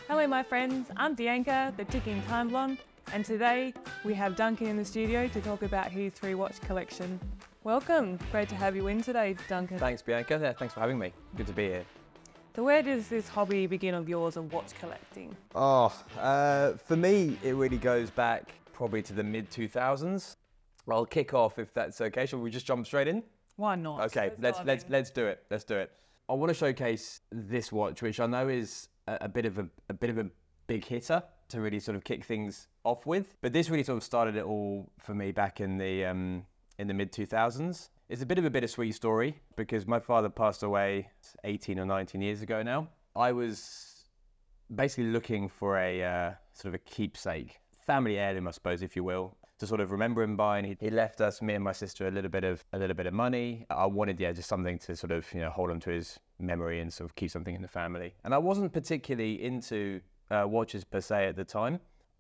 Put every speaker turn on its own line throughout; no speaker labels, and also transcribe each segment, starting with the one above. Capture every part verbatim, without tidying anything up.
Hello my friends, I'm Bianca, the ticking time blonde, and today we have Duncan in the studio to talk about his three watch collection. Welcome, great to have you in today, Duncan.
Thanks Bianca, yeah, thanks for having me. Good to be here.
So where does this hobby begin of yours of watch collecting?
Oh, uh, for me it really goes back probably to the mid two thousands. I'll kick off if that's okay. Shall we just jump straight in?
Why not?
Okay, let's let's let's do it. Let's do it. I want to showcase this watch, which I know is a, a bit of a, a bit of a big hitter to really sort of kick things off with. But this really sort of started it all for me back in the um, in the mid two thousands. It's a bit of a bittersweet story because my father passed away eighteen or nineteen years ago now. I was basically looking for a uh, sort of a keepsake, family heirloom, I suppose, if you will, to sort of remember him by. And he, he left us, me and my sister, a little bit of a little bit of money. I wanted, yeah, just something to sort of, you know, hold on to his memory and sort of keep something in the family. And I wasn't particularly into uh, watches per se at the time.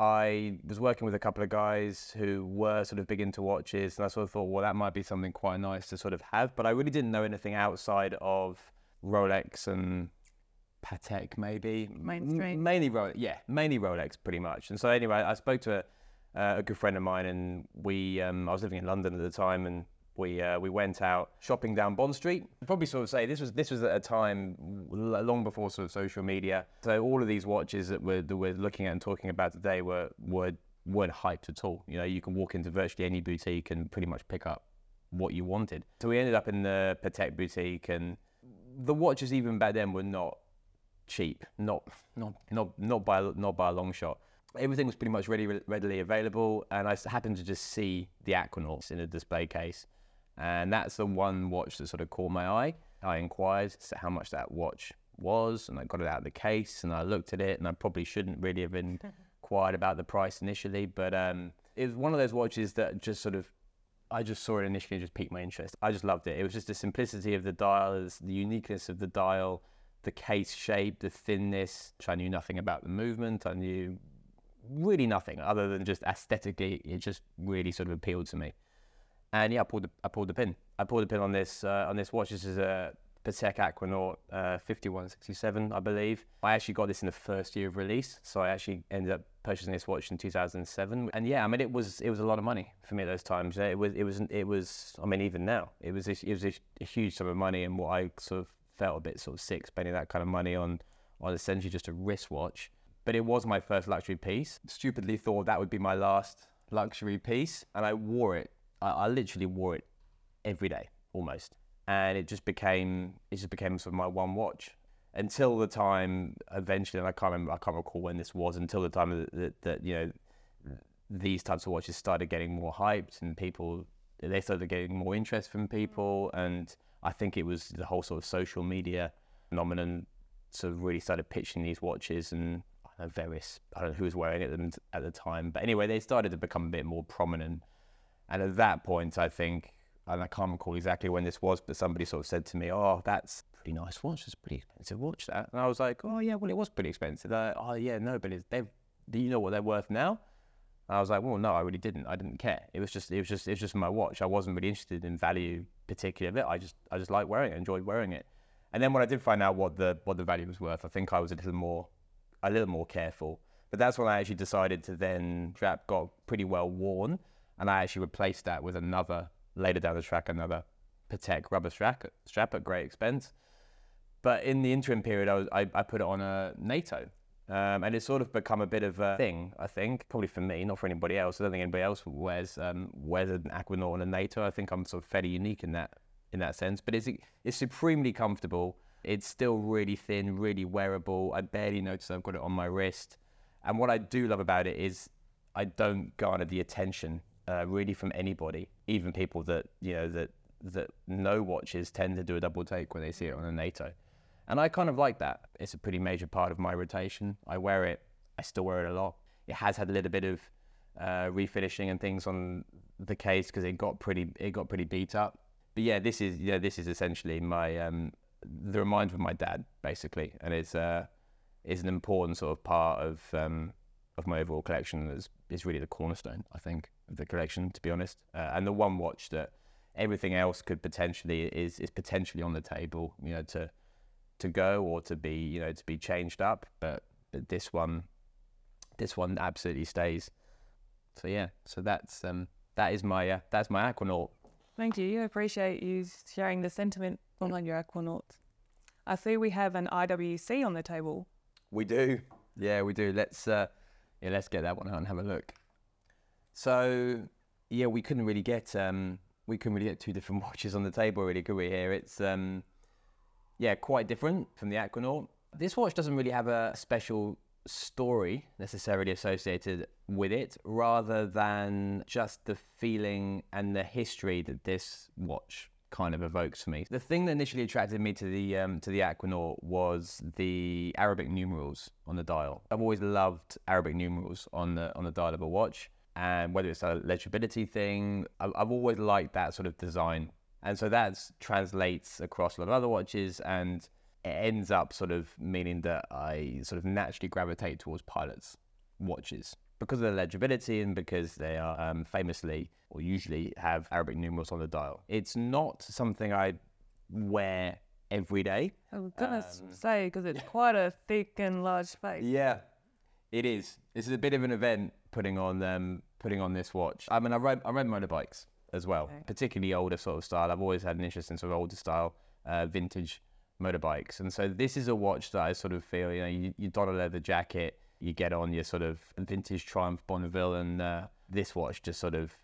I was working with a couple of guys who were sort of big into watches, and I sort of thought, well, that might be something quite nice to sort of have. But I really didn't know anything outside of Rolex and Patek, maybe.
Mainstream.
M mainly Rolex, yeah, mainly Rolex, pretty much. And so anyway, I spoke to a Uh, a good friend of mine, and we, um, I was living in London at the time, and we uh, we went out shopping down Bond Street. I'd probably sort of say this was this was at a time long before sort of social media. So all of these watches that we're that we're looking at and talking about today were were weren't hyped at all. You know, you can walk into virtually any boutique and pretty much pick up what you wanted. So we ended up in the Patek boutique, and the watches even back then were not cheap, not not not not by not by a long shot. Everything was pretty much ready, readily available, and I happened to just see the Aquanauts in a display case, and that's the one watch that sort of caught my eye. I inquired as to how much that watch was, and I got it out of the case, and I looked at it, and I probably shouldn't really have inquired about the price initially, but um, it was one of those watches that just sort of, I just saw it initially and just piqued my interest. I just loved it. It was just the simplicity of the dial, the uniqueness of the dial, the case shape, the thinness. I knew nothing about the movement. I knew really nothing other than just aesthetically. It just really sort of appealed to me, and yeah, I pulled the I pulled the pin. I pulled the pin on this uh, on this watch. This is a Patek Aquanaut uh, fifty-one sixty-seven, I believe. I actually got this in the first year of release, so I actually ended up purchasing this watch in two thousand seven. And yeah, I mean, it was it was a lot of money for me at those times. It was it was it was. I mean, even now, it was a, it was a, a huge sum of money, and what I sort of felt a bit sort of sick spending that kind of money on on essentially just a wristwatch. But it was my first luxury piece. Stupidly thought that would be my last luxury piece, and I wore it. I, I literally wore it every day, almost. And it just became, it just became sort of my one watch until the time eventually, and I can't remember, I can't recall when this was, until the time that, that, that you know, these types of watches started getting more hyped, and people, they started getting more interest from people, and I think it was the whole sort of social media phenomenon sort of really started pitching these watches, and various, I don't know who was wearing it at the time, but anyway, they started to become a bit more prominent. And at that point, I think, and I can't recall exactly when this was, but somebody sort of said to me, oh, that's a pretty nice watch, it's a pretty expensive watch, that. And I was like, oh yeah, well, it was pretty expensive. Uh, oh yeah, no, but it's, they've, do you know what they're worth now? And I was like, well, no, I really didn't. I didn't care. It was just, it was just, it was just my watch. I wasn't really interested in value particularly of it. I just, I just liked wearing it, enjoyed wearing it. And then when I did find out what the, what the value was worth, I think I was a little more a little more careful. But that's when I actually decided to then, strap got pretty well worn, and I actually replaced that with another, later down the track, another Patek rubber strap, strap at great expense. But in the interim period, I, was, I, I put it on a NATO. Um, and it's sort of become a bit of a thing, I think, probably for me, not for anybody else. I don't think anybody else wears, um, wears an Aquanaut and a NATO. I think I'm sort of fairly unique in that, in that sense. But it's, it's supremely comfortable. It's still really thin, really wearable. I barely notice I've got it on my wrist. And what I do love about it is I don't garner the attention uh, really from anybody. Even people that, you know, that that know watches tend to do a double take when they see it on a NATO. And I kind of like that. It's a pretty major part of my rotation. I wear it, I still wear it a lot. It has had a little bit of uh, refinishing and things on the case because it got pretty it got pretty beat up. But yeah, this is yeah, this is essentially my um, the reminder of my dad, basically, and it's uh, is an important sort of part of um, of my overall collection. Is is really the cornerstone, I think, of the collection, to be honest, uh, and the one watch that everything else could potentially is is potentially on the table, you know, to to go or to be you know to be changed up, but but this one, this one absolutely stays. So yeah, so that's um, that is my uh, that's my Aquanaut.
Thank you. I appreciate you sharing the sentiment behind your Aquanauts. I see we have an I W C on the table.
We do. Yeah, we do. Let's uh, yeah, let's get that one out and have a look. So yeah, we couldn't really get um, we couldn't really get two different watches on the table, really, could we? Here, it's um, yeah, quite different from the Aquanaut. This watch doesn't really have a special story necessarily associated with it, rather than just the feeling and the history that this watch kind of evokes for me. The thing that initially attracted me to the um, to the Aquanaut was the Arabic numerals on the dial. I've always loved Arabic numerals on the on the dial of a watch, and whether it's a legibility thing, I've, I've always liked that sort of design, and so that translates across a lot of other watches, and it ends up sort of meaning that I sort of naturally gravitate towards pilots watches because of the legibility and because they are um, famously or usually have Arabic numerals on the dial. It's not something I wear every day.
I was gonna
Um,
say, because it's quite a thick and large face.
Yeah, it is. This is a bit of an event putting on um, putting on this watch. I mean, I ride I ride motorbikes as well,
Okay.
particularly older sort of style. I've always had an interest in sort of older style, uh, vintage motorbikes, and so this is a watch that I sort of feel, you know, you, you don a leather jacket, you get on your sort of vintage Triumph Bonneville, and uh, this watch just sort of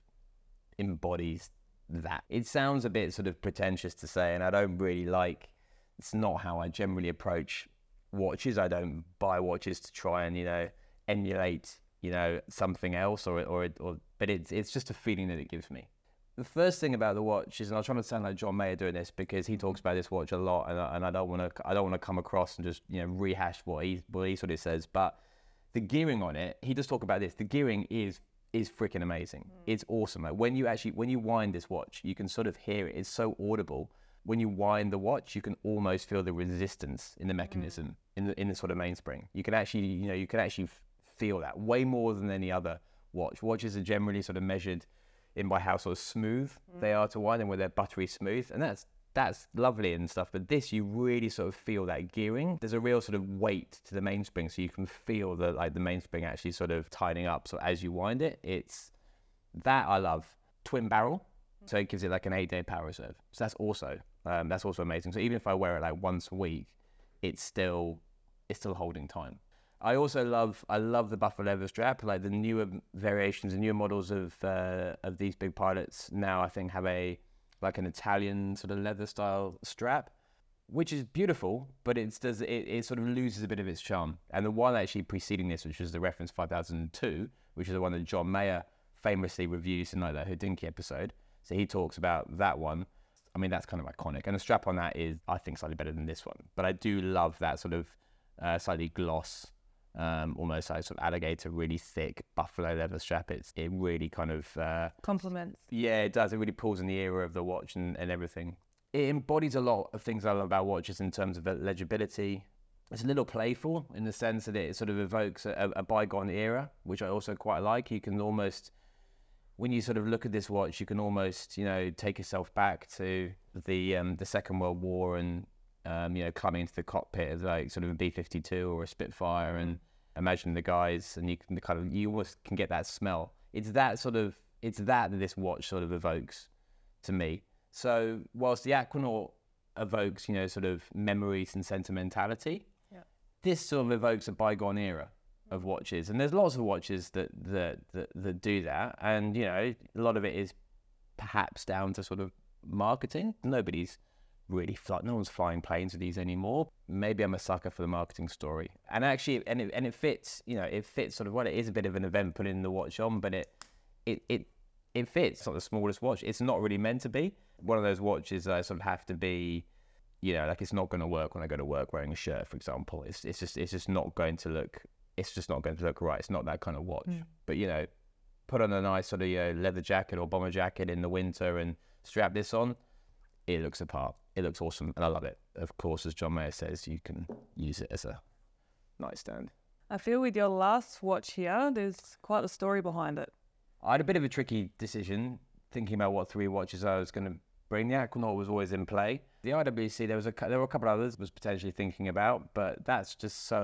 embodies that. It sounds a bit sort of pretentious to say, and I don't really like, it's not how I generally approach watches. I don't buy watches to try and, you know, emulate, you know, something else, or, or, or but it's, it's just a feeling that it gives me. The first thing about the watch is, and I'm trying to sound like John Mayer doing this because he talks about this watch a lot, and I, and I don't want to, I don't want to come across and just, you know, rehash what he, what he sort of says. But the gearing on it, he does talk about this. The gearing is is freaking amazing. Mm. It's awesome. Like when you actually, when you wind this watch, you can sort of hear it. It's so audible. When you wind the watch, you can almost feel the resistance in the mechanism, mm. in the in the sort of mainspring. You can actually, you know, you can actually feel that way more than any other watch. Watches are generally sort of measured in by how sort of smooth mm. they are to wind, and where they're buttery smooth, and that's that's lovely and stuff. But this, you really sort of feel that gearing. There's a real sort of weight to the mainspring, so you can feel the like the mainspring actually sort of tightening up. So as you wind it, it's that I love. Twin barrel, so it gives it like an eight-day power reserve. So that's also um, that's also amazing. So even if I wear it like once a week, it's still it's still holding time. I also love I love the buffalo leather strap. Like the newer variations, the newer models of uh, of these big pilots now, I think have a like an Italian sort of leather style strap, which is beautiful, but it's does it, it sort of loses a bit of its charm. And the one actually preceding this, which is the reference five thousand two, which is the one that John Mayer famously reviews in like that Hodinkee episode. So he talks about that one. I mean, that's kind of iconic. And the strap on that is, I think, slightly better than this one. But I do love that sort of uh, slightly gloss, um, almost like sort of alligator, really thick buffalo leather strap. It's, it really kind of... Uh,
Compliments.
Yeah, it does. It really pulls in the era of the watch and, and everything. It embodies a lot of things I love about watches in terms of legibility. It's a little playful in the sense that it sort of evokes a, a bygone era, which I also quite like. You can almost... When you sort of look at this watch, you can almost, you know, take yourself back to the um, the Second World War and, um, you know, climbing into the cockpit of like sort of a B fifty-two or a Spitfire and imagine the guys, and you can kind of, you almost can get that smell. It's that sort of, it's that that this watch sort of evokes to me. So whilst the Aquanaut evokes, you know, sort of memories and sentimentality, yeah. this sort of evokes a bygone era of watches, and there's lots of watches that, that that that do that, and you know, a lot of it is perhaps down to sort of marketing. Nobody's really fly, no one's flying planes with these anymore. Maybe I'm a sucker for the marketing story, and actually, and it and it fits. You know, it fits sort of what it is, a bit of an event putting the watch on, but it it it it fits. It's not the smallest watch. It's not really meant to be one of those watches that I sort of have to be. You know, like it's not going to work when I go to work wearing a shirt, for example. It's it's just it's just not going to look. It's just not going to look right. It's not that kind of watch. Mm. But, you know, put on a nice sort of, you know, leather jacket or bomber jacket in the winter and strap this on, it looks the part. It looks awesome, and I love it. Of course, as John Mayer says, you can use it as a nightstand.
I feel with your last watch here, there's quite a story behind it.
I had a bit of a tricky decision thinking about what three watches I was going to bring. The Aquanaut was always in play. The I W C, there was a there were a couple others I was potentially thinking about, but that's just so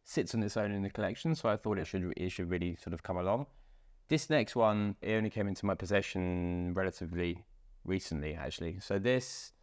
sits on its own in the collection, so I thought it should it should really sort of come along. This next one, it only came into my possession relatively recently, actually. So this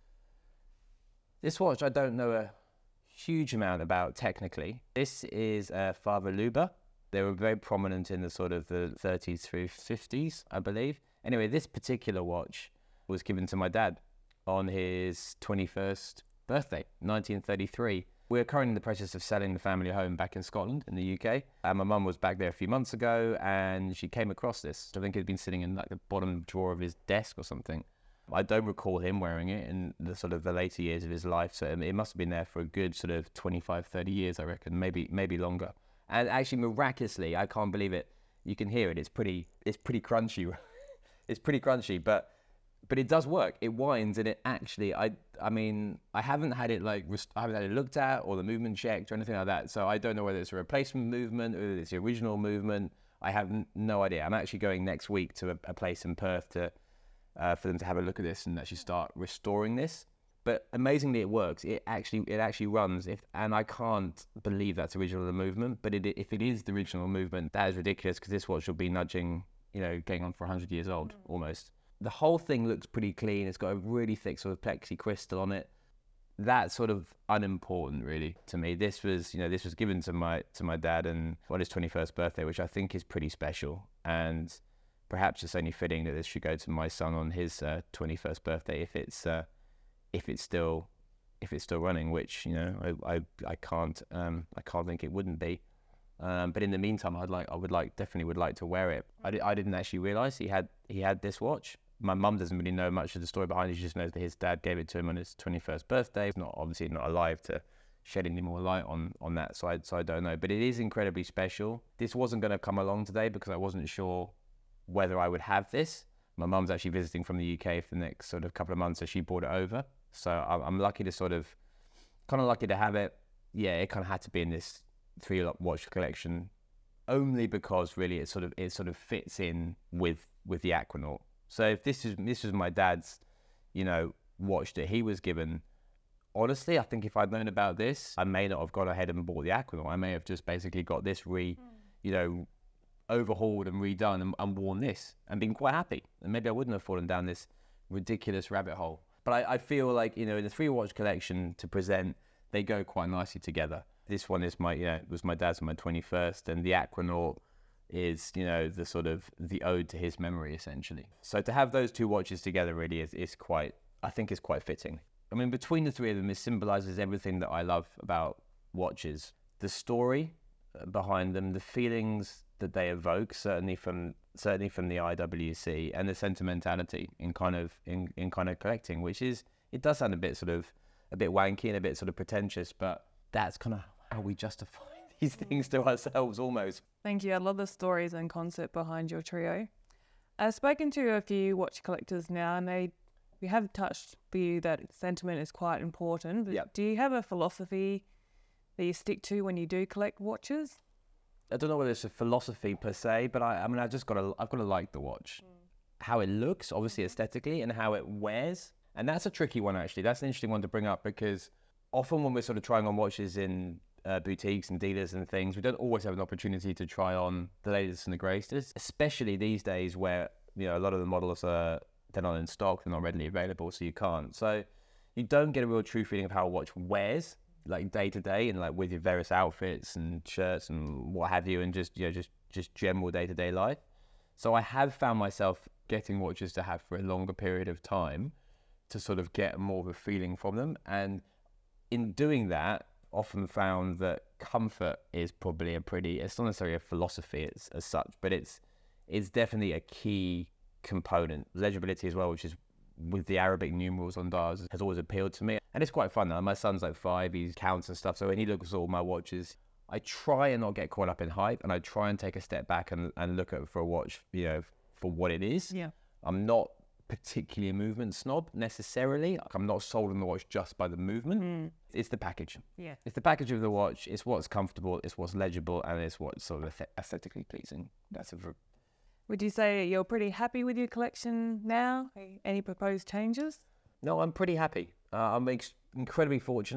this watch I don't know a huge amount about technically. This is a Father Luber. They were very prominent in the sort of the thirties through fifties, I believe. Anyway, this particular watch was given to my dad on his twenty-first birthday, nineteen thirty-three. We're currently in the process of selling the family home back in Scotland, in the U K. And my mum was back there a few months ago, and she came across this. I think it had been sitting in like the bottom drawer of his desk or something. I don't recall him wearing it in the sort of the later years of his life, so it must have been there for a good sort of twenty-five, thirty years, I reckon, maybe maybe longer. And actually, miraculously, I can't believe it. You can hear it. It's pretty. It's pretty crunchy. It's pretty crunchy, but. But it does work. It winds, and it actually, I, I mean, I haven't had it like, I haven't had it looked at or the movement checked or anything like that. So I don't know whether it's a replacement movement or whether it's the original movement. I have n- no idea. I'm actually going next week to a, a place in Perth to, uh, for them to have a look at this and actually start restoring this. But amazingly, it works. It actually, it actually runs. If, and I can't believe that's original movement. But it, if it is the original movement, that is ridiculous because this watch will be nudging, you know, getting on for one hundred years old almost. The whole thing looks pretty clean. It's got a really thick sort of plexi crystal on it. That's sort of unimportant, really, to me. This was, you know, this was given to my to my dad and on his twenty-first birthday, which I think is pretty special. And perhaps it's only fitting that this should go to my son on his uh, twenty-first birthday if it's uh, if it's still if it's still running, which, you know, I I, I can't um, I can't think it wouldn't be. Um, but in the meantime, I'd like I would like definitely would like to wear it. I, di- I didn't actually realize he had he had this watch. My mum doesn't really know much of the story behind it. She just knows that his dad gave it to him on his twenty-first birthday. He's not obviously not alive to shed any more light on, on that side, so I don't know. But it is incredibly special. This wasn't going to come along today because I wasn't sure whether I would have this. My mum's actually visiting from the U K for the next sort of couple of months, so she brought it over. So I'm, I'm lucky to sort of, kind of lucky to have it. Yeah, it kind of had to be in this three watch collection, only because really it sort of it sort of fits in with with the Aquanaut. So if this is this was my dad's, you know, watch that he was given, honestly, I think if I'd known about this, I may not have gone ahead and bought the Aquanaut. I may have just basically got this re, mm. you know, overhauled and redone and, and worn this and been quite happy. And maybe I wouldn't have fallen down this ridiculous rabbit hole. But I, I feel like, you know, in the three watch collection to present, they go quite nicely together. This one is my, you know, it was my dad's on my twenty-first, and the Aquanaut is, you know, the sort of the ode to his memory, essentially. So to have those two watches together really is, is quite, I think is quite fitting. I mean, between the three of them, it symbolizes everything that I love about watches. The story behind them, the feelings that they evoke, certainly from certainly from the I W C, and the sentimentality in kind of in, in kind of collecting, which is, it does sound a bit sort of a bit wanky and a bit sort of pretentious, but that's kind of how we justify these things to ourselves almost.
Thank you. I love the stories and concept behind your trio. I've spoken to a few watch collectors now, and they we have touched for you that sentiment is quite important. But
yep.
Do you have a philosophy that you stick to when you do collect watches?
I don't know whether it's a philosophy per se, but I, I mean, I just got to, I've got to like the watch. Mm. How it looks, obviously aesthetically, and how it wears. And that's a tricky one, actually. That's an interesting one to bring up, because often when we're sort of trying on watches in uh, boutiques and dealers and things, we don't always have an opportunity to try on the latest and the greatest, especially these days where, you know, a lot of the models are, they're not in stock, they're not readily available, so you can't. So you don't get a real true feeling of how a watch wears, like day to day, and like with your various outfits and shirts and what have you, and just, you know, just, just general day to day life. So I have found myself getting watches to have for a longer period of time to sort of get more of a feeling from them. And in doing that, often found that comfort is probably a pretty, it's not necessarily a philosophy as, as such, but it's it's definitely a key component. Legibility as well, which is with the Arabic numerals on dials, has always appealed to me. And it's quite fun. Now, my son's like five, he counts and stuff, so when he looks at all my watches, I try and not get caught up in hype, and I try and take a step back and, and look at for a watch, you know, for what it is.
Yeah.
I'm not particularly a movement snob necessarily. I'm not sold on the watch just by the movement. Mm. It's the package.
Yeah.
It's the package of the watch. It's what's comfortable. It's what's legible, and it's what's sort of aesthetically pleasing. That's a. Ver-
Would you say you're pretty happy with your collection now? Any proposed changes?
No, I'm pretty happy. Uh, I'm ex- incredibly fortunate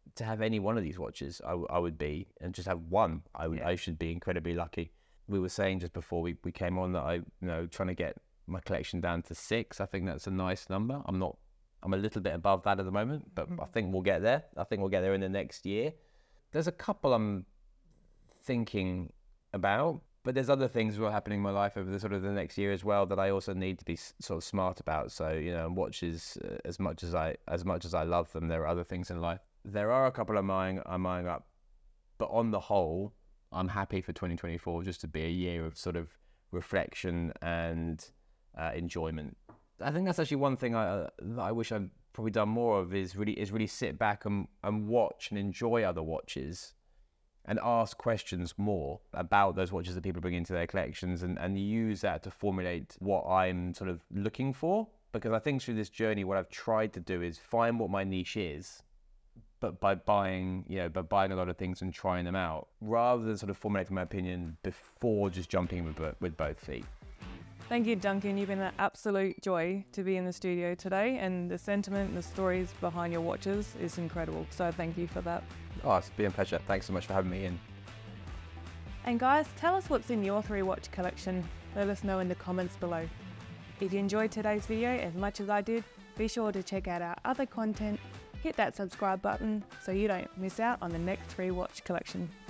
to have any one of these watches, I, w- I would be, and just have one, I would,
Yeah.
I should be incredibly lucky. We were saying just before we, we came on that I, you know, trying to get my collection down to six. I think that's a nice number. I'm not, I'm a little bit above that at the moment, but I think we'll get there. I think we'll get there in the next year. There's a couple I'm thinking about, but there's other things that are happening in my life over the sort of the next year as well that I also need to be s- sort of smart about. So, you know, watches, uh, as much as I as much as I love them, there are other things in life. There are a couple I'm eyeing, I'm eyeing up, but on the whole, I'm happy for twenty twenty-four just to be a year of sort of reflection and uh, enjoyment. I think that's actually one thing I uh, that I wish I'd probably done more of is really is really sit back and, and watch and enjoy other watches and ask questions more about those watches that people bring into their collections, and, and use that to formulate what I'm sort of looking for. Because I think through this journey, what I've tried to do is find what my niche is, but by buying, you know, by buying a lot of things and trying them out, rather than sort of formulating my opinion before just jumping with, bo- with both feet.
Thank you, Duncan. You've been an absolute joy to be in the studio today, and the sentiment and the stories behind your watches is incredible. So thank you for that.
Oh, it's been a pleasure. Thanks so much for having me in.
And guys, tell us what's in your three watch collection. Let us know in the comments below. If you enjoyed today's video as much as I did, be sure to check out our other content, hit that subscribe button so you don't miss out on the next three watch collection.